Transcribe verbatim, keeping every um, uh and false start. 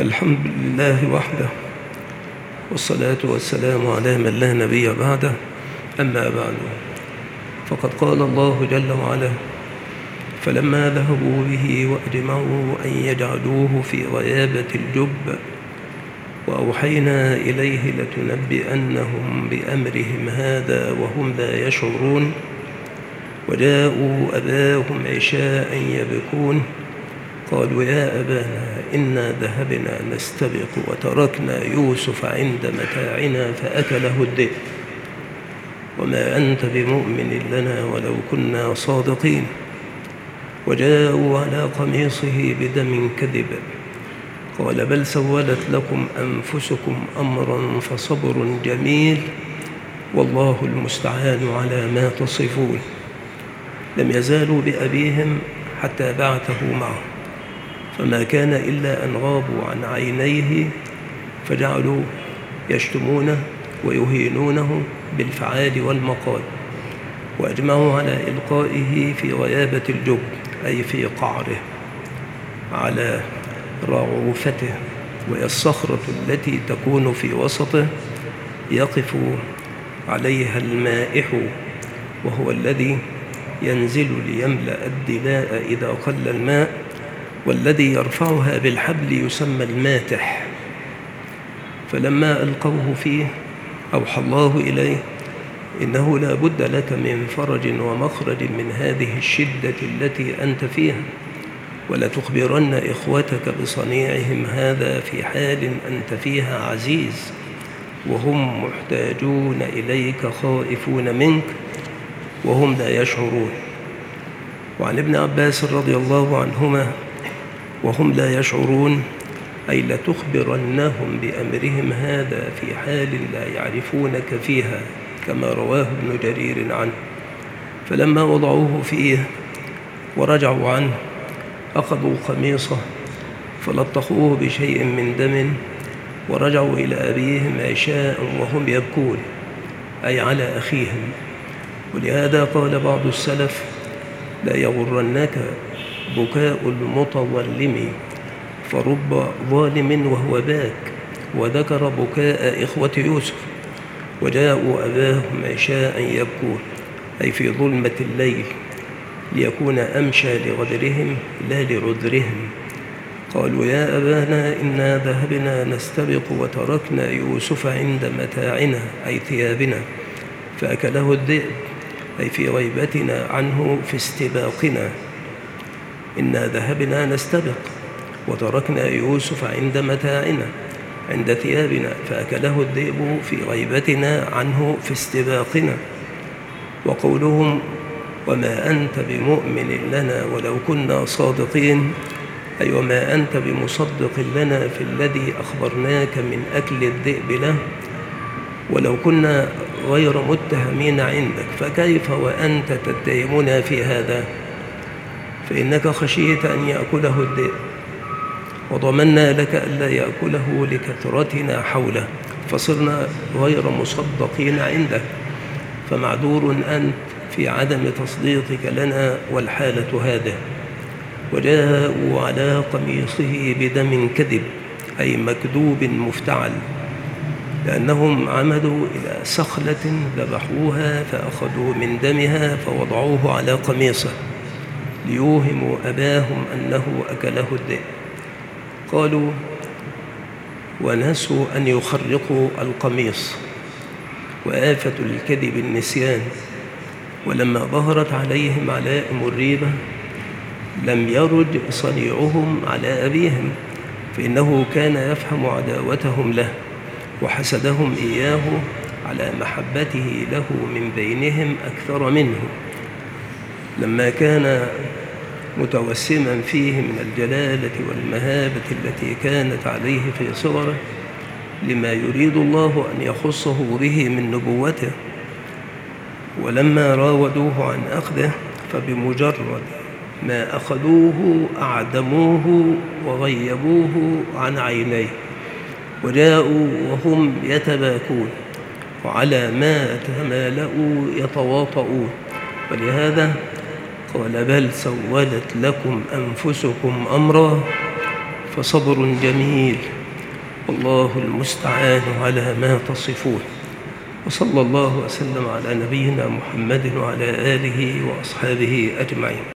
الحمد لله وحده، والصلاة والسلام على من لا نبي بعده. أما بعد، فقد قال الله جل وعلا: فلما ذهبوا به وأجمعوا أن يجعلوه في غيابة الجب وأوحينا إليه لتنبئنهم بأمرهم هذا وهم لا يشعرون وجاءوا أباهم عشاء يبكون قالوا يا أبانا إنا ذهبنا نستبق وتركنا يوسف عند متاعنا فأكله الذئب وما أنت بمؤمن لنا ولو كنا صادقين. وجاءوا على قميصه بدم كذب قال بل سولت لكم أنفسكم أمرا فصبر جميل والله المستعان على ما تصفون. لم يزالوا بأبيهم حتى بعثه معه، فما كان إلا أن غابوا عن عينيه فجعلوا يشتمونه ويهينونه بالفعال والمقال، وأجمعوا على إلقائه في غيابة الجب أي في قعره على رعوفته، وهي الصخرة التي تكون في وسطه يقف عليها المائح، وهو الذي ينزل ليملأ الدلاء إذا قل الماء، والذي يرفعها بالحبل يسمى الماتح. فلما ألقوه فيه أوحى الله إليه إنه لا بد لك من فرج ومخرج من هذه الشدة التي أنت فيها، ولتخبرن إخوتك بصنيعهم هذا في حال أنت فيها عزيز وهم محتاجون إليك خائفون منك وهم لا يشعرون. وعن ابن عباس رضي الله عنهما وهم لا يشعرون أي لتخبرنهم بأمرهم هذا في حال لا يعرفونك فيها، كما رواه ابن جرير عنه. فلما وضعوه فيه ورجعوا عنه أخذوا قميصه فلطخوه بشيء من دم ورجعوا إلى أبيهم عشاء وهم يبكون أي على أخيهم. ولهذا قال بعض السلف: لا يغرنك بكاء المتظلم فرب ظالم وهو باك. وذكر بكاء إخوة يوسف: وجاءوا أباهم عشاء يبكون أي في ظلمة الليل ليكون أمشى لغدرهم لا لعذرهم. قالوا يا أبانا إنا ذهبنا نستبق وتركنا يوسف عند متاعنا أي ثيابنا فأكله الذئب أي في غيبتنا عنه في استباقنا. إنا ذهبنا نستبق وتركنا يوسف عند متاعنا عند ثيابنا فأكله الذئب في غيبتنا عنه في استباقنا. وقولهم وما أنت بمؤمن لنا ولو كنا صادقين أي وما أنت بمصدق لنا في الذي أخبرناك من أكل الذئب له ولو كنا غير متهمين عندك، فكيف وأنت تتهمنا في هذا؟ فإنك خشيت أن يأكله الذئب وضمنا لك ألا يأكله لكثرتنا حوله فصرنا غير مصدقين عندك، فمعذور أنت في عدم تصديقك لنا والحالة هذه. وجاءوا على قميصه بدم كذب أي مكذوب مفتعل، لأنهم عمدوا إلى سخلة ذبحوها فأخذوا من دمها فوضعوه على قميصه ليوهموا أباهم أنه أكله الذئب. قالوا ونسوا أن يخرقوا القميص، وآفة الكذب النسيان. ولما ظهرت عليهم علائم الريبة لم يرد صنيعهم على أبيهم، فإنه كان يفهم عداوتهم له وحسدهم إياه على محبته له من بينهم أكثر منه، لما كان متوسما فيه من الجلالة والمهابة التي كانت عليه في صغره لما يريد الله أن يخصه به من نبوته. ولما راودوه عن أخذه فبمجرد ما أخذوه أعدموه وغيبوه عن عينيه، وجاءوا وهم يتباكون وعلى ما تمالؤوا يتواطؤون. ولهذا قال بل سولت لكم أنفسكم أمرا فصبر جميل، والله المستعان على ما تصفون. وصلى الله وسلم على نبينا محمد وعلى آله وأصحابه أجمعين.